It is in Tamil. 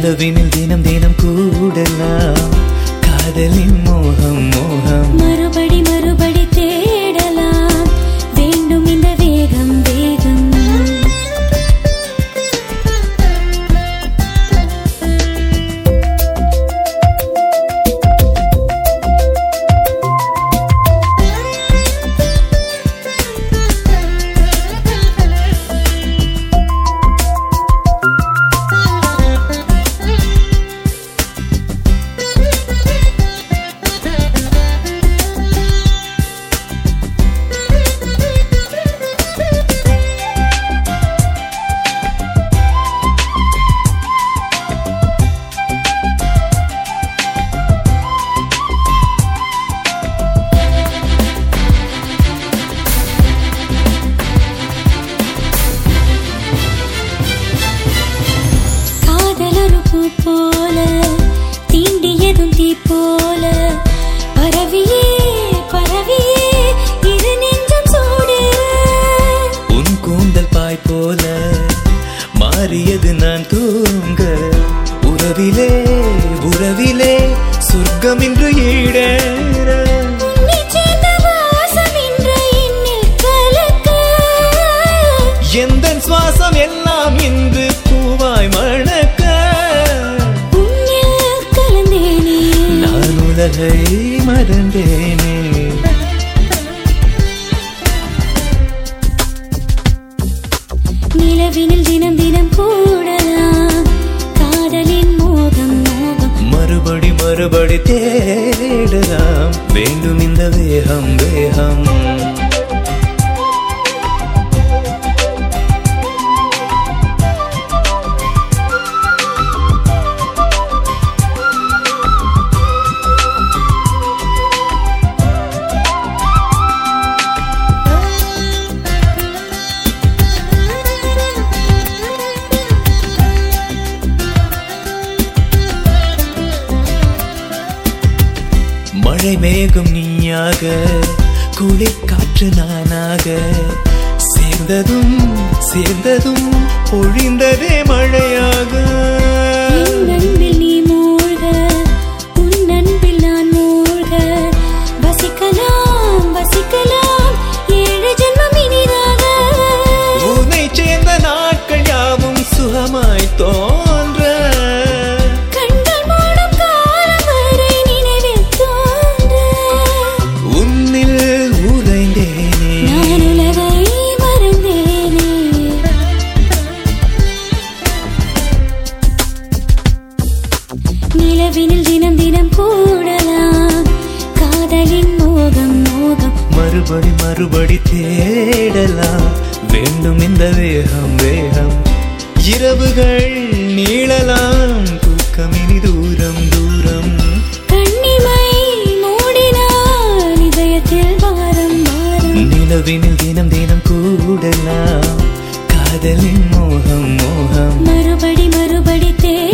நிலவினில் தினம் தினம் கூடலாம் காதலின் மோகம் மோகம் மறுபடி மறுபடி தேடலாம் வேண்டும் இந்த வேகம் வேகம் போல தீண்டியதும் தீ போல பரவியே பரவியே இரு நெஞ்சம் சூடு உன் கூந்தல் பாய் போல மாறியது நான் தூங்க உறவிலே உறவிலே சொர்க்கம் இன்று ஈடேற எந்த சுவாசம் எல்லாம் இன்று பூவாய் மணக்க நான் உலகை மறந்தேனே நிலவினில் தினம் தினம் கூடலாம் காதலின் மோகம் மோகம் மறுபடி மறுபடி தேடலாம் வேண்டும் இந்த வேகம் வேகம் மழை மேகம் நீயாக குளிர் காற்று நானாக சேர்ந்ததும் சேர்ந்ததும் பொழிந்ததே மழையாக அன்பில் நீ மூழ்க உன் அன்பில் நான் மூழ்க வசிக்கலாம் வசிக்கலாம் ஏழு ஜென்மம் இனிதாக உன்னை சேர்ந்த நாட்கள் யாவும் சுகமாய் தோன்ற நிலவினில் தினம் தினம் கூடலாம் காதலின் மோகம் மோகம் மறுபடி மறுபடி தேடலாம் வேண்டும் இந்த வேகம் வேகம் இரவுகள் நீளலாம் தூக்கம் இனி தூரம் தூரம் கண்ணிமை மூடினால் இதயத்தில் வாரம் வாரம் நிலவினில் தினம் தினம் கூடலாம் காதலின் மோகம் மோகம் மறுபடி மறுபடி